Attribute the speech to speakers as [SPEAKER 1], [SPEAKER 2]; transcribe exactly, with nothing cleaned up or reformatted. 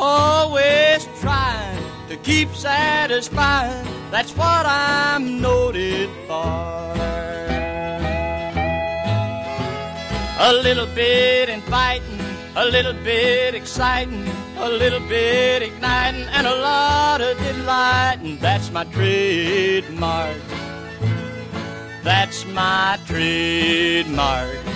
[SPEAKER 1] always trying to keep satisfying. That's what I'm noted for. A little bit inviting, a little bit exciting, a little bit igniting, and a lot of delighting. That's my trademark. That's my trademark.